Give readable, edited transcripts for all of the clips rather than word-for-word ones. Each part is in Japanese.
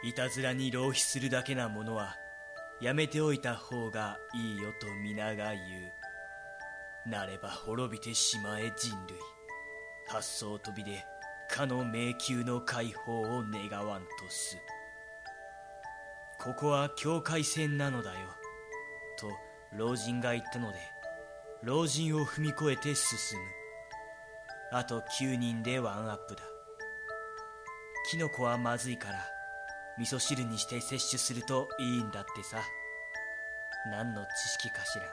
いたずらに浪費するだけなものはやめておいた方がいいよと皆が言う。なれば滅びてしまえ人類。発想飛びでかの迷宮の解放を願わんとす。ここは境界線なのだよと老人が言ったので、老人を踏み越えて進む。あと9人でワンアップだ。キノコはまずいから味噌汁にして摂取するといいんだってさ。何の知識かしら。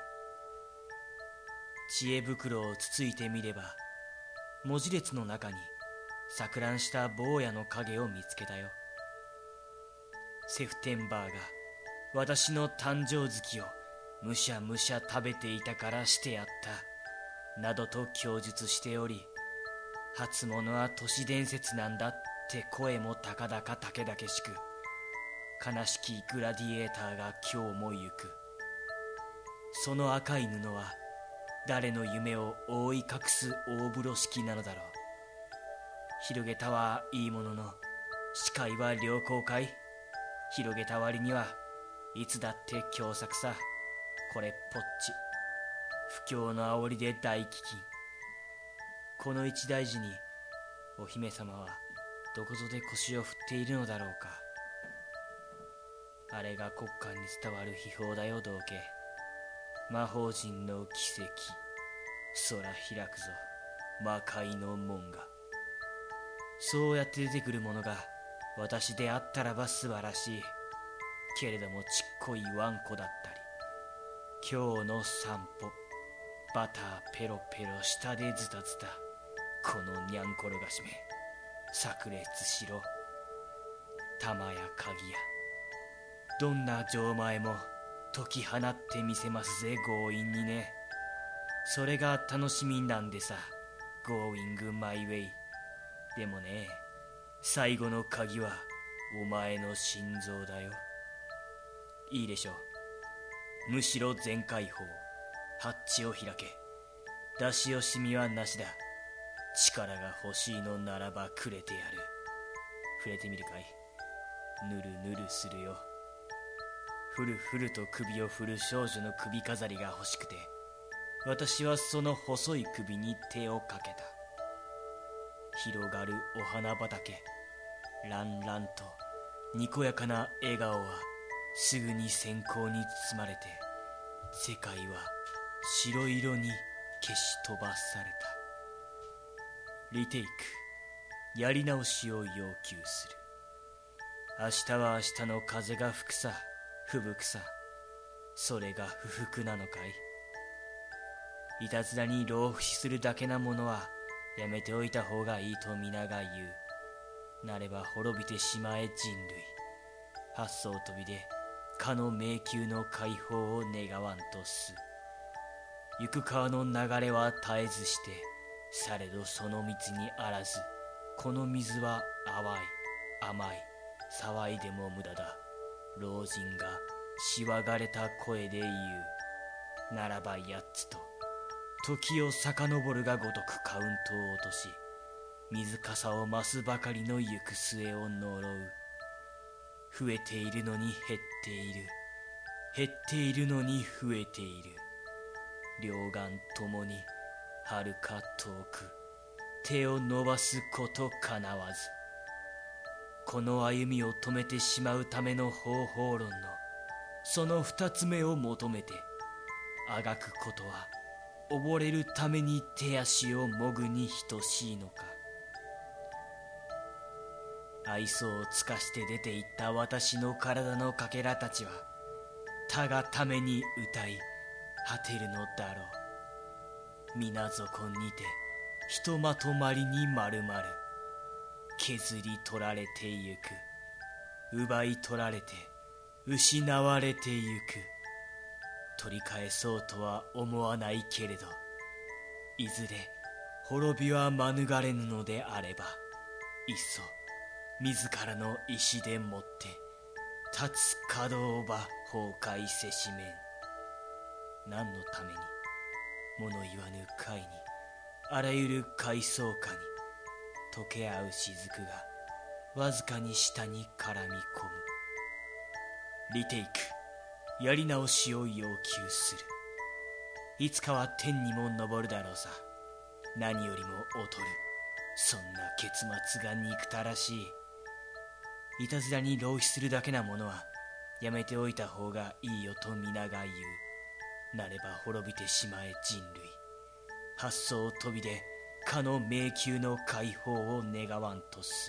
知恵袋をつついてみれば、文字列の中に錯乱した坊やの影を見つけたよ。セフテンバーが私の誕生月をむしゃむしゃ食べていたからしてやったなどと供述しており、初物は都市伝説なんだって声も高々たけしく、悲しきグラディエーターが今日も行く。その赤い布は誰の夢を覆い隠す大風呂敷なのだろう。広げたはいいものの視界は良好かい。広げた割にはいつだって凶作さ。これっぽっち不況の煽りで大飢饉。この一大事にお姫様はどこぞで腰を振っているのだろうか。あれが国家に伝わる秘宝だよ道家。魔法陣の奇跡。空開くぞ魔界の門が。そうやって出てくるものが私であったらば素晴らしいけれども、ちっこいワンコだったり、今日の散歩バターペロペロ下でズタズタ、このにゃんころがしめ炸裂しろ。玉や鍵やどんな錠前も解き放ってみせますぜ強引にね。それが楽しみなんでさ、Going my way。 でもね、最後の鍵はお前の心臓だよ。いいでしょう。むしろ全開放。ハッチを開け。出し惜しみはなしだ。力が欲しいのならばくれてやる。触れてみるかい。ぬるぬるするよ。ふるふると首を振る少女の首飾りが欲しくて、私はその細い首に手をかけた。広がるお花畑、ランランとにこやかな笑顔はすぐに閃光に包まれて、世界は白色に消し飛ばされた。リテイク、やり直しを要求する。明日は明日の風が吹くさ、吹雪くさ。それが不服なのかい。いたずらに浪費するだけなものはやめておいた方がいいと皆が言う。なれば滅びてしまえ人類。発想飛びでかの迷宮の解放を願わんとす。行く川の流れは絶えずして、されどその水にあらず。この水は淡い甘い、騒いでも無駄だ。老人がしわがれた声で言う。ならばやつと時を遡るがごとくカウントを落とし、水かさを増すばかりの行く末を呪う。増えているのに減っている、減っているのに増えている。両眼ともに遥か遠く、手を伸ばすことかなわず。この歩みを止めてしまうための方法論のその二つ目を求めて、あがくことは溺れるために手足をもぐに等しいのか。愛想を尽かして出て行った私の体のかけらたちは他がために歌い果てるのだろう。皆底にてひとまとまりに丸々削り取られてゆく、奪い取られて失われてゆく。取り返そうとは思わないけれど、いずれ滅びは免れぬのであれば、いっそ自らの意志でもって立つ稼働場崩壊せしめん。何のために物言わぬ会にあらゆる階層下に溶け合う雫がわずかに下に絡み込む。 リテイク、やり直しを要求する。いつかは天にも昇るだろうさ。何よりも劣る。そんな結末が憎たらしい。いたずらに浪費するだけなものはやめておいた方がいいよと皆が言う。なれば滅びてしまえ人類。発想飛びでかの迷宮の解放を願わんとす。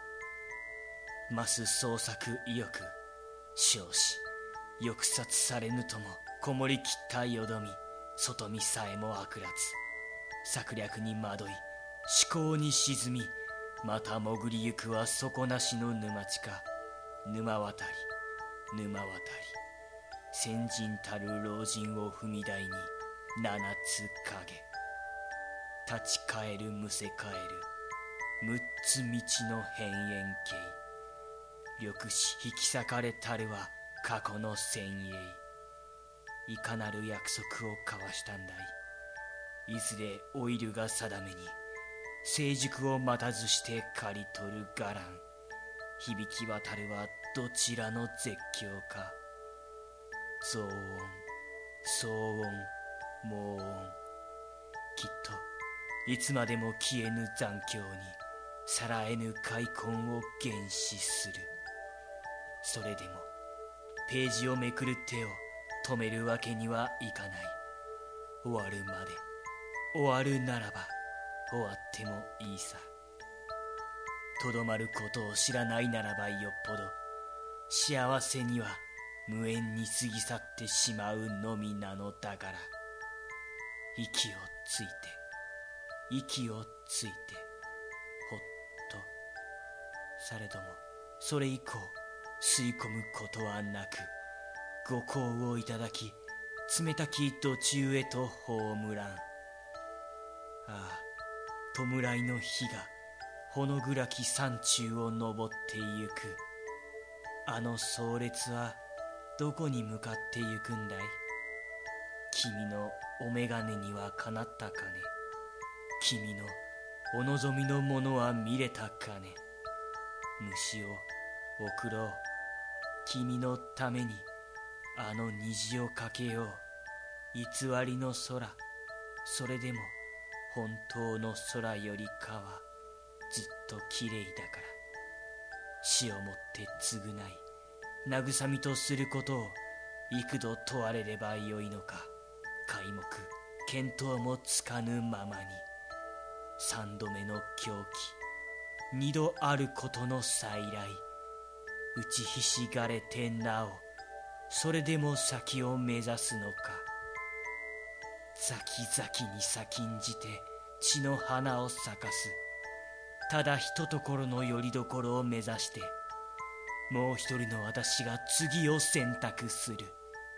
ます創作意欲、少子抑殺されぬともこもりきったよどみ、外見さえも悪辣。策略に惑い思考に沈み、また潜りゆくは底なしの沼地下。沼渡り沼渡り、先人たる老人を踏み台に七つ影。立ち返るむせ返る六つ道の変幻形。緑し引き裂かれたるは過去の先鋭。いかなる約束を交わしたんだい。いずれ老いるが定めに成熟を待たずして刈り取る伽藍。響き渡るはどちらの絶叫か。騒音、騒音、猛音。きっといつまでも消えぬ残響にさらえぬ開墾を原始する。それでもページをめくる手を止めるわけにはいかない。終わるまで、終わるならば終わってもいいさ。とどまることを知らないならばよっぽど幸せには無縁に過ぎ去ってしまうのみなのだから。息をついて息をついてほっと。されどもそれ以降吸い込むことはなく、ご香をいただき冷たき土中へと葬らん。ああ、弔いの火がほの暗き山中を登ってゆく。あの壮烈はどこに向かってゆくんだい。君のお眼鏡にはかなったかね。君のお望みのものは見れたかね。虫を送ろう。君のためにあの虹をかけよう。偽りの空、それでも本当の空よりかはずっときれいだから。死をもって償い慰みとすることを幾度問われればよいのか。皆目見当もつかぬままに三度目の狂気、二度あることの再来。打ちひしがれてなおそれでも先を目指すのか。ザキザキに先んじて血の花を咲かす。ただひとところのよりどころを目指してもう一人の私が次を選択する。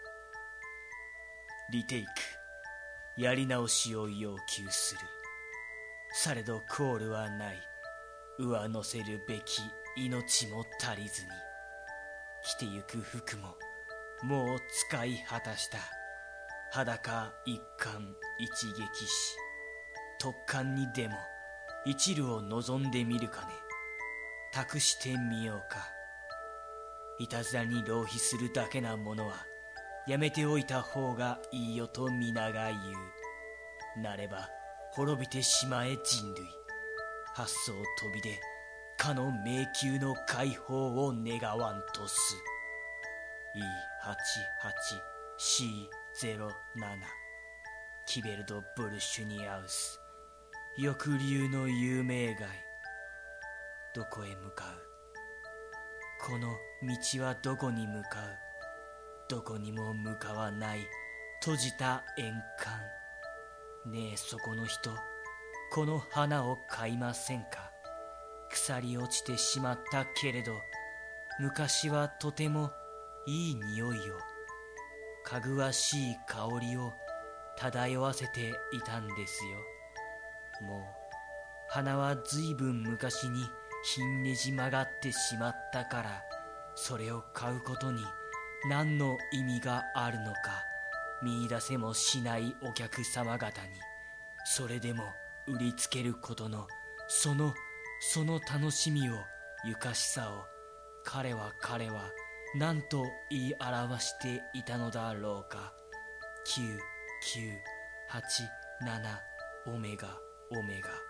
リテイク、やり直しを要求する。されどコールはない。上乗せるべき命も足りずに、着てゆく服ももう使い果たした。裸一貫一撃し、突貫にでも一縷を望んでみるかね。託してみようか。いたずらに浪費するだけなものはやめておいた方がいいよと皆が言う。なれば滅びてしまえ人類。発想飛びでかの迷宮の解放を願わんとす。E88C07 キベルド・ブルシュニアウス、翼竜の有名街。どこへ向かう。この道はどこに向かう。どこにも向かわない閉じた円環。ねえそこの人、この花を買いませんか。腐り落ちてしまったけれど昔はとてもいい匂いを、かぐわしい香りを漂わせていたんですよ。もう花はずいぶん昔にひんねじ曲がってしまったから、それを買うことに何の意味があるのか見出せもしないお客様方に、それでも売りつけることのその楽しみを、ゆかしさを彼は何と言い表していたのだろうか。9987オメガオメガ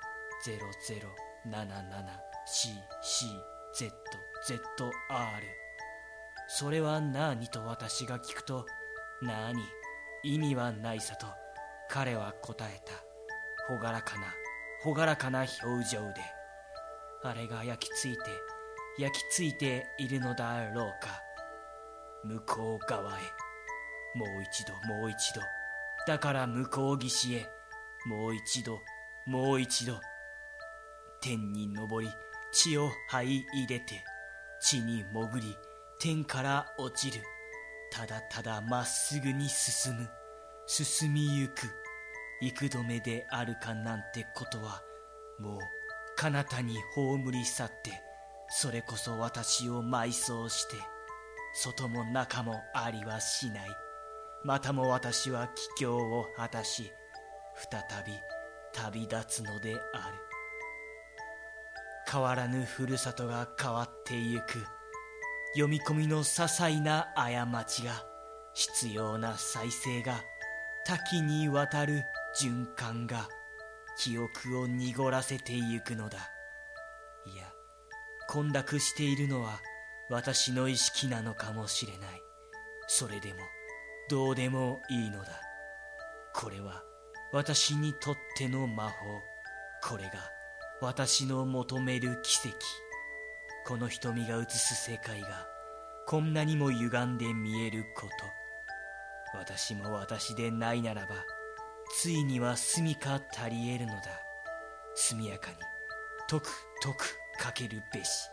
0077CCZZR。それは何と私が聞くと、何、意味はないさと彼は答えた。朗らかな表情で。あれが焼き付いているのだろうか。向こう側へ、もう一度、だから向こう岸へ、もう一度。天に昇り地を這い入れて、地に潜り天から落ちる。ただただまっすぐに進みゆく。幾度目であるかなんてことは、もう彼方に葬り去って、それこそ私を埋葬して、外も中もありはしない。またも私は帰郷を果たし、再び旅立つのである。変わらぬふるさとが変わってゆく。読み込みの些細な過ちが、必要な再生が、多岐にわたる循環が、記憶を濁らせてゆくのだ。いや、混濁しているのは私の意識なのかもしれない。それでもどうでもいいのだ。これは私にとっての魔法。これが私の求める奇跡。この瞳が映す世界がこんなにも歪んで見えること。私も私でないならば、ついには住みか足り得るのだ。速やかに解くかけるべし。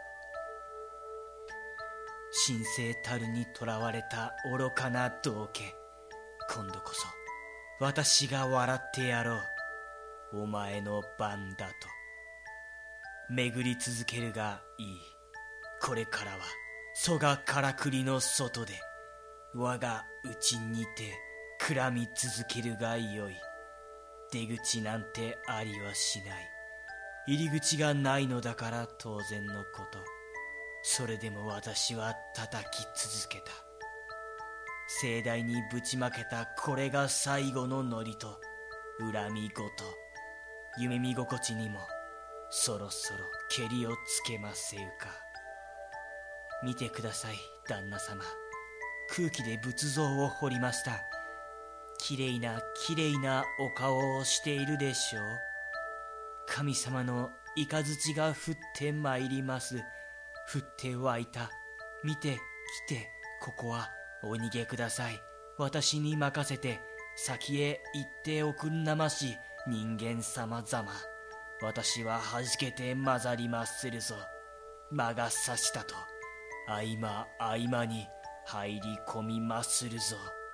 神聖たるにとらわれた愚かな道化。今度こそ私が笑ってやろう。お前の番だと。巡り続けるがいい。これからは蘇我からくりの外で、我が内にてくらみ続けるがよい。出口なんてありはしない。入り口がないのだから当然のこと。それでも私は叩き続けた。盛大にぶちまけたこれが最後のノリと恨みごと、夢見心地にもそろそろけりをつけませうか。見てください旦那様。空気で仏像を彫りました。きれいなお顔をしているでしょう。神様の雷が降ってまいります。降って湧いた。見て来て、ここはお逃げください。私に任せて先へ行っておくんなまし。人間様ざま、私ははじけて混ざりまするぞ。魔が差したと合間に入り込みまするぞ。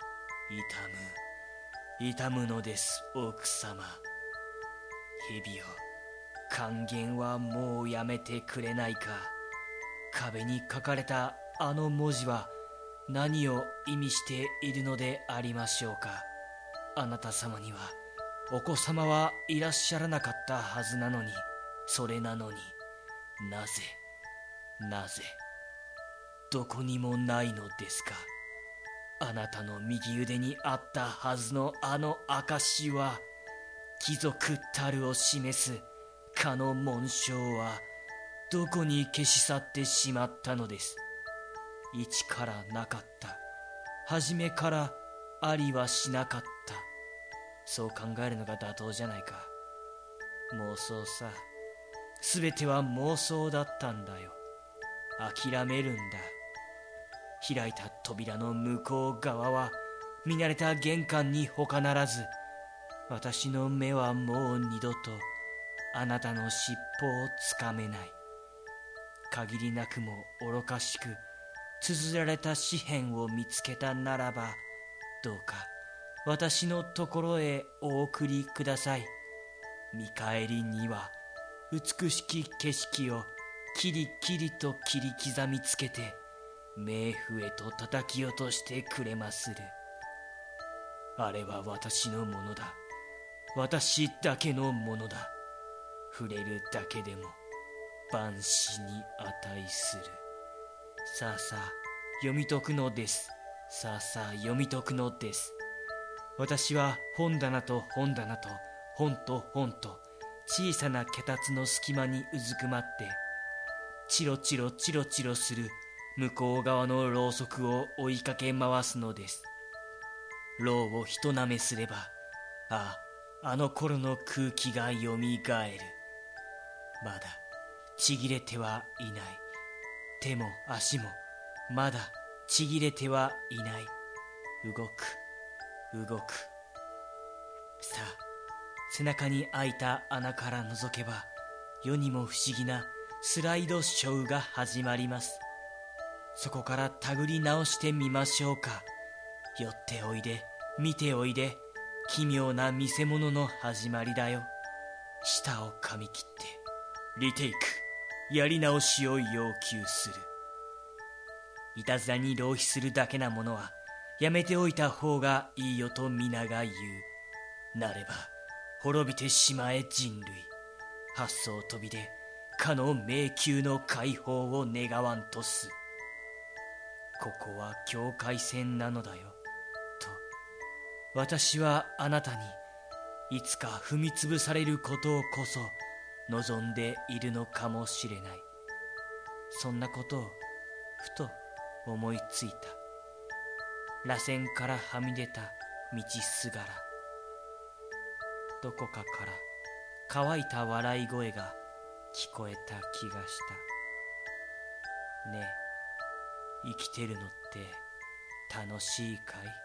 痛むのです奥様。蛇よ、還元はもうやめてくれないか。壁に書かれたあの文字は何を意味しているのでありましょうか。あなた様にはお子様はいらっしゃらなかったはずなのに、それなのになぜどこにもないのですか。あなたの右腕にあったはずのあの証は、貴族たるを示すかの紋章はどこに消し去ってしまったのです。一からなかった、初めからありはしなかった。そう考えるのが妥当じゃないか。妄想さ。すべては妄想だったんだよ。諦めるんだ。開いた扉の向こう側は見慣れた玄関に他ならず、私の目はもう二度とあなたの尻尾をつかめない。限りなくも愚かしく綴られた紙片を見つけたならば、どうか私のところへお送りください。見返りには美しき景色をキリキリと切り刻みつけて冥府へと叩き落としてくれまする。あれは私のものだ。私だけのものだ。触れるだけでも万死に値する。さあさあ、 読み解くのです。さあさあ読み解くのです。私は本棚と本棚と本と本と小さな脚立の隙間にうずくまってチロチロチロチロする向こう側のろうそくを追いかけ回すのです。ろうをひとなめすれば、ああの頃の空気がよみがえる。まだちぎれてはいない。手も足もまだちぎれてはいない。動く動く。さあ背中に開いた穴から覗けば世にも不思議なスライドショーが始まります。そこから手繰り直してみましょうか。寄っておいで見ておいで。奇妙な見せ物の始まりだよ。舌を噛み切ってリテイク、やり直しを要求する。いたずらに浪費するだけなものはやめておいた方がいいよと皆が言う。なれば滅びてしまえ人類。発想飛びでかの迷宮の解放を願わんとす。ここは境界線なのだよと私はあなたにいつか踏みつぶされることをこそ望んでいるのかもしれない。そんなことをふと思いついた。螺旋からはみ出た道すがら、どこかから乾いた笑い声が聞こえた気がした。ねえ、生きてるのって楽しいかい？